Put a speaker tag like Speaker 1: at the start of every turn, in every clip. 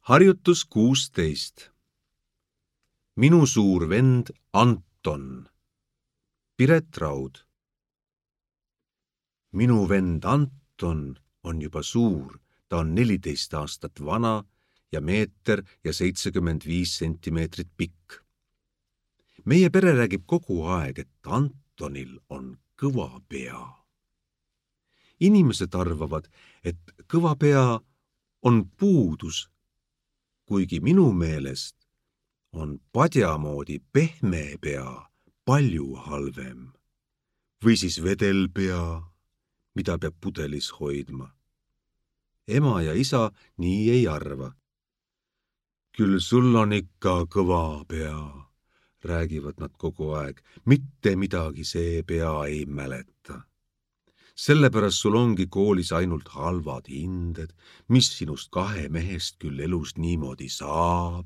Speaker 1: Harjutus 16. Minu suur vend Anton. Piret Raud. Minu vend Anton on juba suur, ta on 14 aastat vana ja 1,75 sentimeetrit pikk. Meie pere räägib kogu aeg, et Antonil on kõva pea. Inimesed arvavad, et kõva pea on puudus, kuigi minu meelest on padjamoodi pehme pea palju halvem. Või siis vedelpea, mida peab pudelis hoidma. Ema ja isa nii ei arva. Küll sul on ikka kõva pea, räägivad nad kogu aeg. Mitte midagi see pea ei mäleta. Sellepärast sul ongi koolis ainult halvad hinded, mis sinust 2 mehest küll elus niimoodi saab.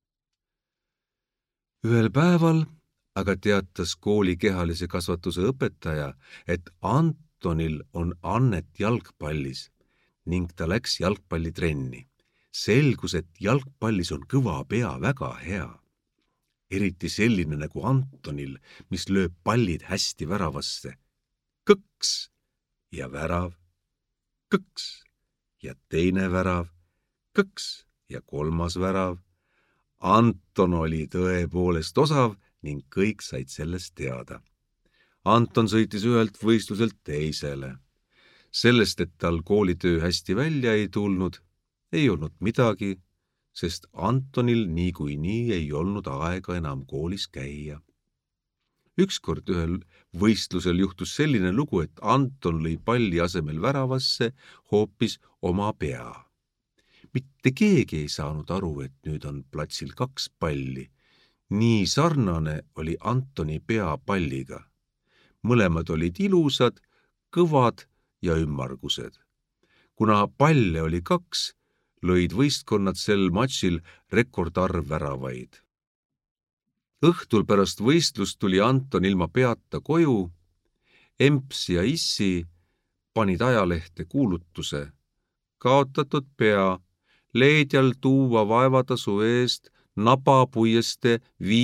Speaker 1: Ühel päeval aga teatas kooli kehalise kasvatuse õpetaja, et Antonil on annet jalgpallis ning ta läks jalgpallitrenni. Selgus, et jalgpallis on kõva pea väga hea. Eriti selline nagu Antonil, mis lööb pallid hästi väravasse. Kõks ja värav, kõks ja teine värav, kõks ja 3. värav. Anton oli tõepoolest osav ning kõik said sellest teada. Anton sõitis ühelt võistluselt teisele. Sellest, et tal koolitöö hästi välja ei tulnud, ei olnud midagi, sest Antonil niikuinii ei olnud aega enam koolis käia. Ükskord ühel võistlusel juhtus selline lugu, et Anton lõi palli asemel väravasse hoopis oma pea. Mitte keegi ei saanud aru, et nüüd on platsil 2 palli. Nii sarnane oli Antoni pea palliga. Mõlemad olid ilusad, kõvad ja ümmargused. Kuna palle oli 2, lõid võistkonnad sel matšil rekordarv väravaid. Õhtul pärast võistlust tuli Anton ilma peata koju. Emps ja issi panid ajalehte kuulutuse. Kaotatud pea, leedjal tuua vaevatasu eest nabapuieste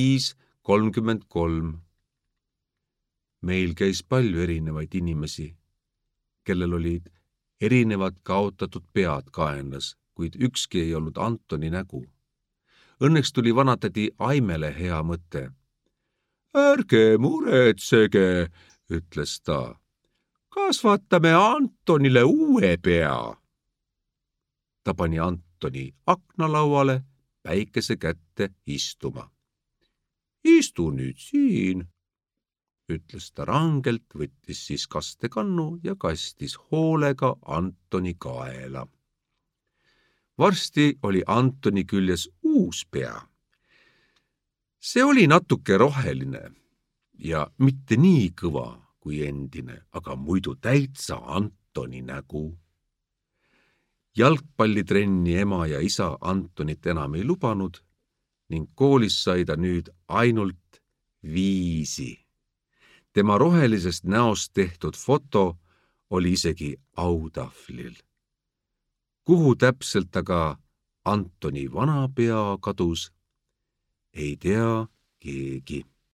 Speaker 1: 5,33. Meil käis palju erinevaid inimesi, kellel olid erinevad kaotatud pead kaenlas, kuid ükski ei olnud Antoni nägu. Õnneks tuli vanatädi Aimele hea mõte. Ärge muretsege, ütles ta. Kasvatame Antonile uue pea. Ta pani Antoni aknalauale päikese kätte istuma. Istu nüüd siin, ütles ta rangelt, võttis siis kastekannu ja kastis hoolega Antoni kaela. Varsti oli Antoni küljes uus pea. See oli natuke roheline ja mitte nii kõva kui endine, aga muidu täitsa Antoni nägu. Jalgpallitrenni ema ja isa Antonit enam ei lubanud ning koolis sai ta nüüd ainult 5. Tema rohelisest näost tehtud foto oli isegi autahvlil. Kuhu täpselt aga Antoni vana pea kadus, ei tea keegi.